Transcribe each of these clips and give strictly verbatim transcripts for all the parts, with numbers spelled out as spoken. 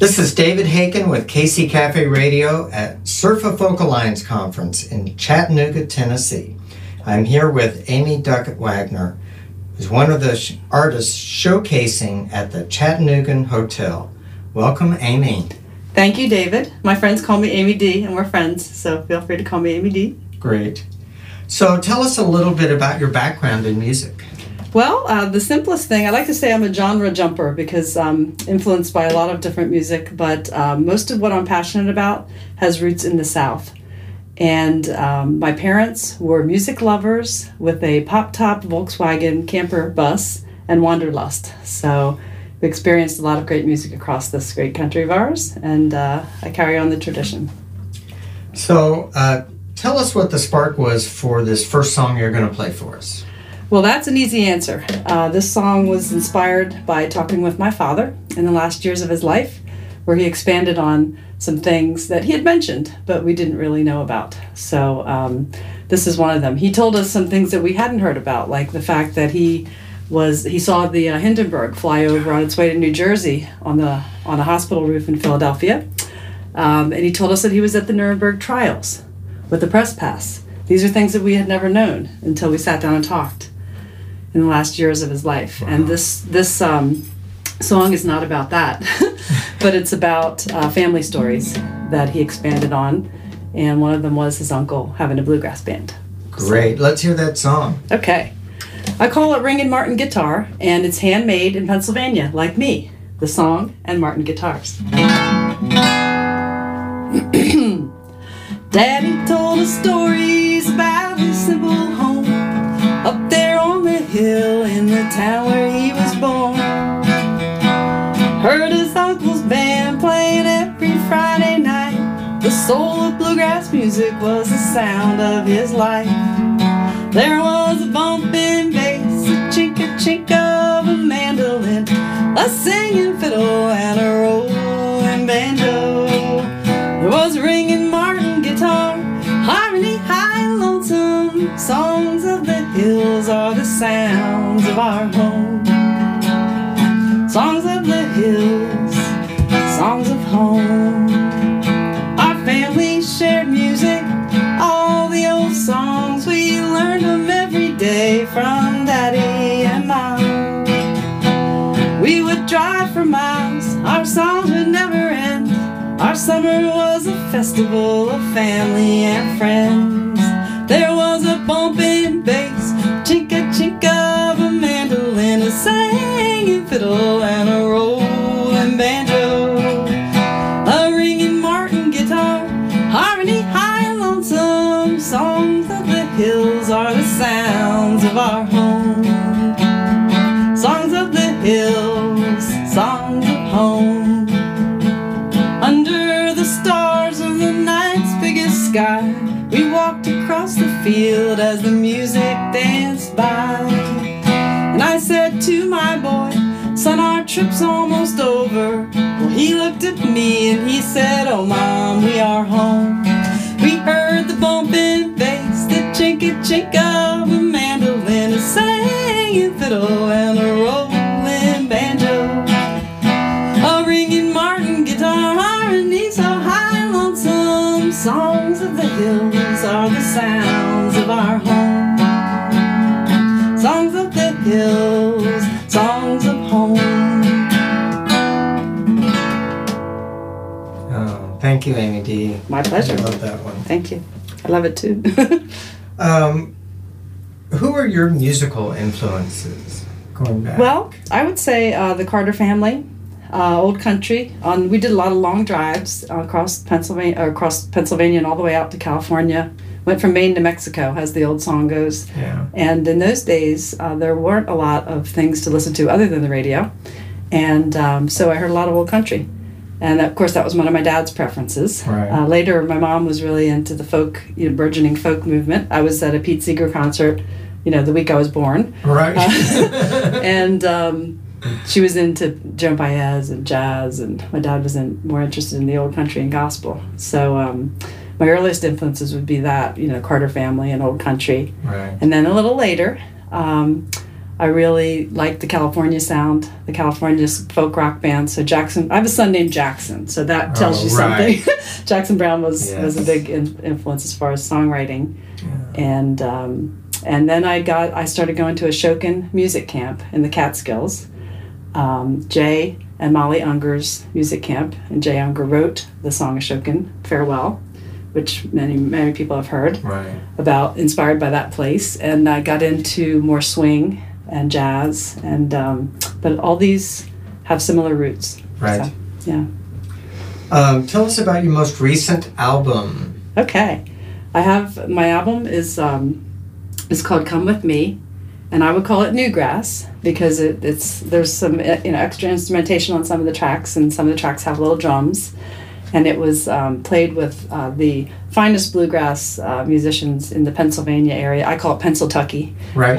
This is David Haken with K C Cafe Radio at Surf of Folk Alliance Conference in Chattanooga, Tennessee. I'm here with Amy Duckett Wagner, who's one of the sh- artists showcasing at the Chattanooga Hotel. Welcome, Amy. Thank you, David. My friends call me Amy D, and we're friends, so feel free to call me Amy D. Great. So tell us a little bit about your background in music. Well, uh, the simplest thing, I like to say I'm a genre jumper because I'm influenced by a lot of different music, but uh, most of what I'm passionate about has roots in the South. And um, my parents were music lovers with a pop-top Volkswagen camper bus and wanderlust. So we experienced a lot of great music across this great country of ours, and uh, I carry on the tradition. So uh, tell us what the spark was for this first song you're going to play for us. Well, that's an easy answer. Uh, this song was inspired by talking with my father in the last years of his life, where he expanded on some things that he had mentioned, but we didn't really know about. So um, this is one of them. He told us some things that we hadn't heard about, like the fact that he was he saw the uh, Hindenburg fly over on its way to New Jersey on the on a hospital roof in Philadelphia, um, and he told us that he was at the Nuremberg trials with the press pass. These are things that we had never known until we sat down and talked in the last years of his life. Wow. And this this um, song is not about that, but it's about uh, family stories that he expanded on, and one of them was his uncle having a bluegrass band. Great. So, let's hear that song. Okay. I call it Ringin' Martin Guitar, and it's handmade in Pennsylvania, like me, the song and Martin guitars. Daddy told us stories about his simple home up there on the hill in the town where he was born. Heard his uncle's band playing every Friday night. The soul of bluegrass music was the sound of his life. There was a bumping bass, a chink a chink of a mandolin, a singing fiddle and a rolling banjo. There was a ringing Martin guitar, harmony high and lonesome. Songs of the hills are the sounds of our home. Songs of the hills, songs of home. Our family shared music, all the old songs. We learned them every day from Daddy and Mom. We would drive for miles, our songs would never end. Our summer was a festival of family and friends. There was a bumping bass, chink a chink of a mandolin, a singing fiddle and a rolling banjo. A ringing Martin guitar, harmony high and lonesome. Songs of the hills are the sounds of our home. Songs of the hills, songs of home. Under the stars of the night's biggest sky, we walked across the field as the music danced by. And I said to my boy, son, our trip's almost over. Well, he looked at me and he said, oh mom, we are home. We heard the bumping bass, the chinky chink of a mandolin, a singing fiddle and a rolling banjo. A ringing Martin guitar, harmony so high and lonesome. Songs of the hills are the sounds of our home. Songs of the hills, songs of home. Oh, thank you, Amy D. My pleasure. I love that one. Thank you. I love it too. um, who are your musical influences going back? Well, I would say uh, the Carter family, uh, old country. On we did a lot of long drives uh, across Pennsylvania, uh, across Pennsylvania, and all the way out to California. Went from Maine to Mexico, as the old song goes. Yeah. And in those days, uh, there weren't a lot of things to listen to other than the radio, and um, so I heard a lot of old country. And of course, that was one of my dad's preferences. Right. Uh, later, my mom was really into the folk, you know, burgeoning folk movement. I was at a Pete Seeger concert, you know, the week I was born. Right. Uh, and um, she was into Joan Baez and jazz, and my dad was in, more interested in the old country and gospel. So um, my earliest influences would be that, you know, Carter family and old country. Right. And then a little later, um, I really liked the California sound, the California folk rock band. So Jackson, I have a son named Jackson, so that tells Oh, you right. something. Jackson Browne was, Yes. was a big in, influence as far as songwriting. Yeah. And um, and then I got I started going to a Ashokan music camp in the Catskills. Um, Jay and Molly Unger's music camp, and Jay Unger wrote the song Ashokan Farewell, which many many people have heard Right. about, inspired by that place. And I got into more swing and jazz, and um, but all these have similar roots. Right. So, yeah. Um, tell us about your most recent album. Okay. I have my album is um, is called Come With Me, and I would call it Newgrass because it, it's there's some you know extra instrumentation on some of the tracks, and some of the tracks have little drums, and it was um, played with uh, the finest bluegrass uh, musicians in the Pennsylvania area. I call it Pennsyltucky. Right.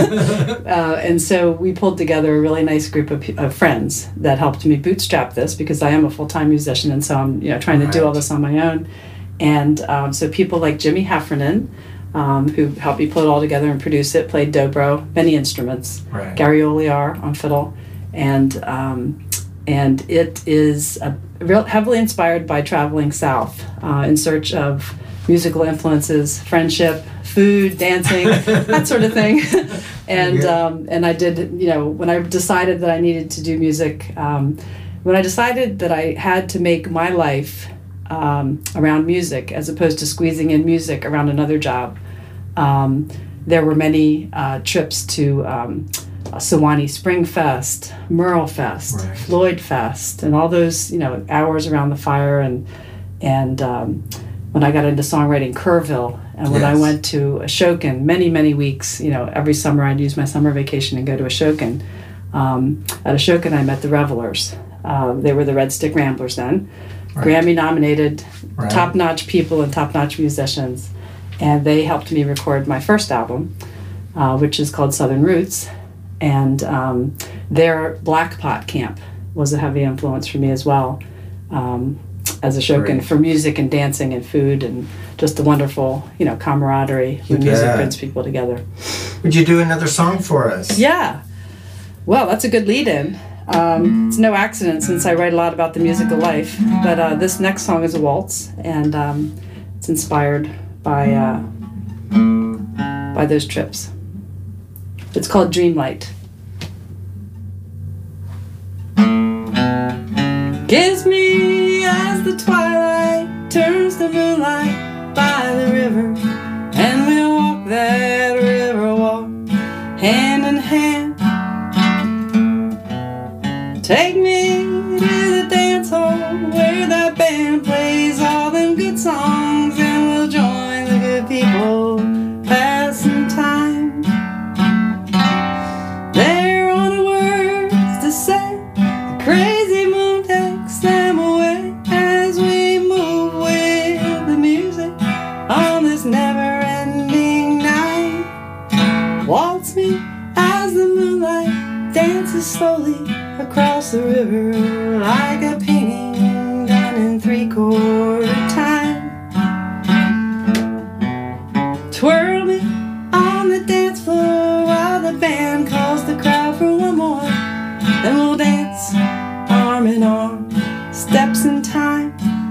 Uh, uh, and so we pulled together a really nice group of, of friends that helped me bootstrap this because I am a full-time musician, and so I'm you know trying to do all this on my own. And um, so people like Jimmy Heffernan, um, who helped me put it all together and produce it, played dobro, many instruments. Right. Gary Olear on fiddle, and um, and it is a real heavily inspired by traveling south uh, in search of musical influences, friendship, food, dancing, that sort of thing. and Yeah. um, and I did, you know, when I decided that I needed to do music, um, when I decided that I had to make my life um, around music as opposed to squeezing in music around another job, um, there were many uh, trips to um, Sewanee Spring Fest, Merle Fest, Right. Floyd Fest, and all those, you know, hours around the fire. And and um, when I got into songwriting, Kerrville, and when I Yes. went to Ashokan, many many weeks, you know, every summer I'd use my summer vacation and go to Ashokan. Um, at Ashokan, I met the Revelers. Um, they were the Red Stick Ramblers then, Right. Grammy nominated, Right. top notch people and top notch musicians, and they helped me record my first album, uh, which is called Southern Roots. And um, their Black Pot camp was a heavy influence for me as well, um, as a Ashokan, Great. for music and dancing and food and just the wonderful, you know, camaraderie You when music bet. brings people together. Would you do another song for us? Yeah. Well, that's a good lead-in. Um, it's no accident since I write a lot about the musical life. But uh, this next song is a waltz, and um, it's inspired by uh, by those trips. It's called Dreamlight. Kiss me as the twilight turns to moonlight by the river, and we'll walk that river walk hand in hand. Take me to the dance hall where that band plays all them good songs, and we'll join the good people passing time. There are no words to say, the crazy moon takes them away as we move with the music on this never-ending night. Waltz me as the moonlight dances slowly across the river like a painting done in three-quarter time. Twirl me on the dance floor while the band calls the crowd for one more. Then we'll dance arm in arm, steps in time.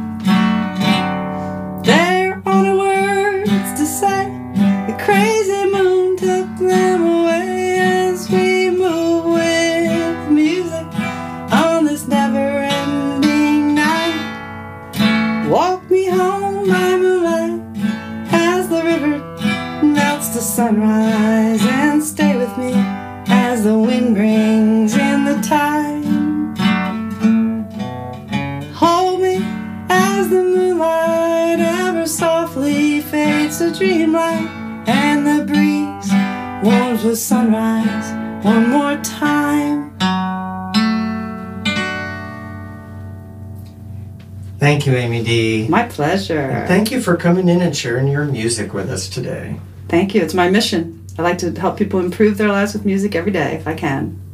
There are no words to say, the crazy moon took them away as we move with music on this never-ending night. Walk me home by moonlight as the river melts to sunrise, and stay with me as the wind brings in the tide. Hold me as the moonlight ever softly fades to dreamlight, and the breeze warms with sunrise one more time. Thank you, Amy D. My pleasure. And thank you for coming in and sharing your music with us today. Thank you. It's my mission. I like to help people improve their lives with music every day if I can.